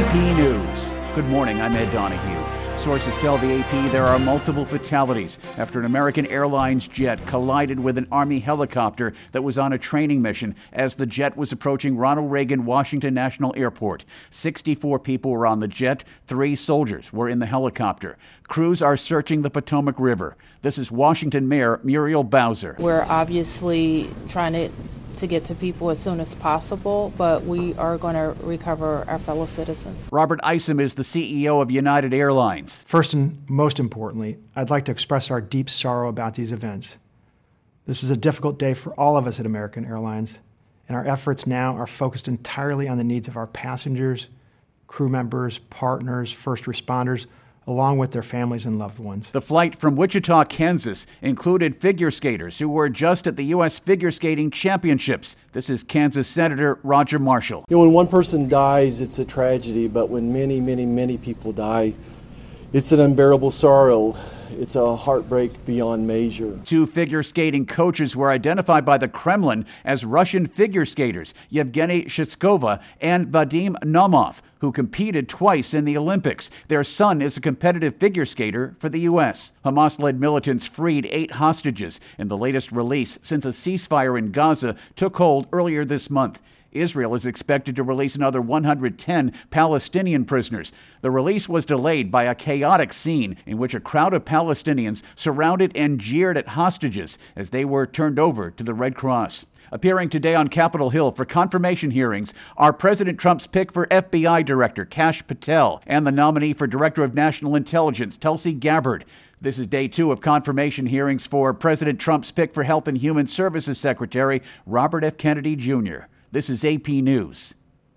AP News. Good morning, I'm Ed Donahue. Sources tell the AP there are multiple fatalities after an American Airlines jet collided with an Army helicopter that was on a training mission as the jet was approaching Ronald Reagan Washington National Airport. 64 people were on the jet. 3 soldiers were in the helicopter. Crews are searching the Potomac River. This is Washington Mayor Muriel Bowser. We're obviously trying to get to people as soon as possible, but we are going to recover our fellow citizens. Robert Isom is the CEO of United Airlines. First and most importantly, I'd like to express our deep sorrow about these events. This is a difficult day for all of us at American Airlines, and our efforts now are focused entirely on the needs of our passengers, crew members, partners, first responders, along with their families and loved ones. The flight from Wichita, Kansas included figure skaters who were just at the U.S. Figure Skating Championships. This is Kansas Senator Roger Marshall. You know, when one person dies, it's a tragedy, but when many, many, many people die, it's an unbearable sorrow. It's a heartbreak beyond measure. 2 figure skating coaches were identified by the Kremlin as Russian figure skaters, Yevgeny Shitskova and Vadim Naumov, who competed twice in the Olympics. Their son is a competitive figure skater for the U.S. Hamas-led militants freed 8 hostages in the latest release since a ceasefire in Gaza took hold earlier this month. Israel is expected to release another 110 Palestinian prisoners. The release was delayed by a chaotic scene in which a crowd of Palestinians surrounded and jeered at hostages as they were turned over to the Red Cross. Appearing today on Capitol Hill for confirmation hearings are President Trump's pick for FBI Director Kash Patel and the nominee for Director of National Intelligence Tulsi Gabbard. This is day 2 of confirmation hearings for President Trump's pick for Health and Human Services Secretary Robert F. Kennedy Jr. This is AP News.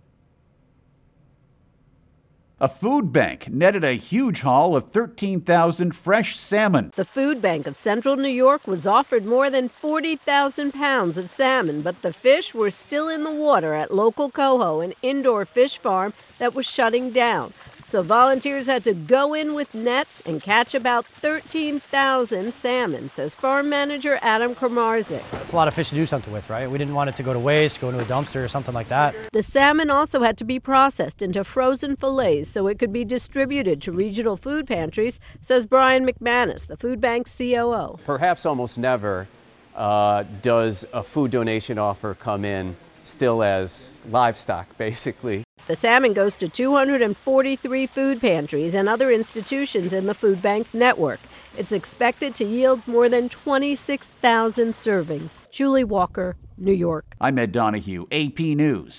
A food bank netted a huge haul of 13,000 fresh salmon. The Food Bank of Central New York was offered more than 40,000 pounds of salmon, but the fish were still in the water at local Coho, an indoor fish farm that was shutting down. So volunteers had to go in with nets and catch about 13,000 salmon, says farm manager Adam Kramarzik. It's a lot of fish to do something with, right? We didn't want it to go to waste, go into a dumpster or something like that. The salmon also had to be processed into frozen fillets so it could be distributed to regional food pantries, says Brian McManus, the food bank's COO. Perhaps almost never does a food donation offer come in still as livestock, basically. The salmon goes to 243 food pantries and other institutions in the food bank's network. It's expected to yield more than 26,000 servings. Julie Walker, New York. I'm Ed Donahue, AP News.